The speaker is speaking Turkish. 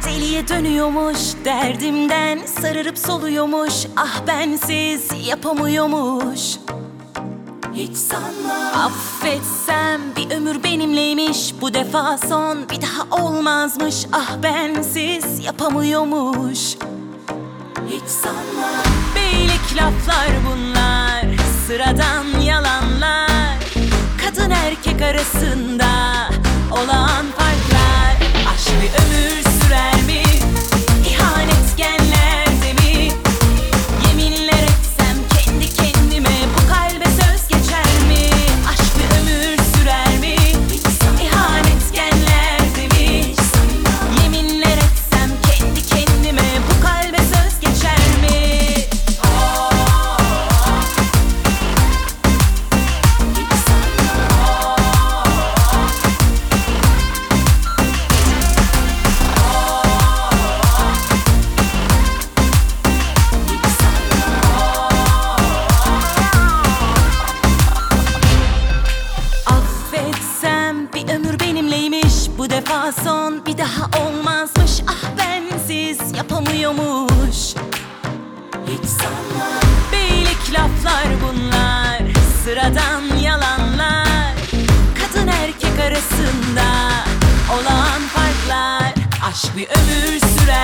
Deliye dönüyormuş derdimden, sararıp soluyormuş, ah bensiz yapamıyormuş. Hiç sanma affetsem bir ömür benimleymiş, bu defa son bir daha olmazmış, ah bensiz yapamıyormuş. Hiç sanma beylik laflar bunlar, sıradan yalanlar, kadın erkek arasında olan farklar. Aşk bir ömür sürer mi? İhanet genlerde mi? Yeminler etsem kendi kendime, bu kalbe söz geçer mi? Aşk bir ömür sürer mi? İhanet genlerde mi? Yeminler etsem kendi kendime, bu kalbe söz geçer mi? Affetsem bir ömür benimleymiş, bu defa son bir daha olmazmış, ah bensiz yapamıyormuş. Hiç sanma beylik laflar bunlar, sıradan yalanlar, kadın erkek arasında olan farklar. Aşk bir ömür sürer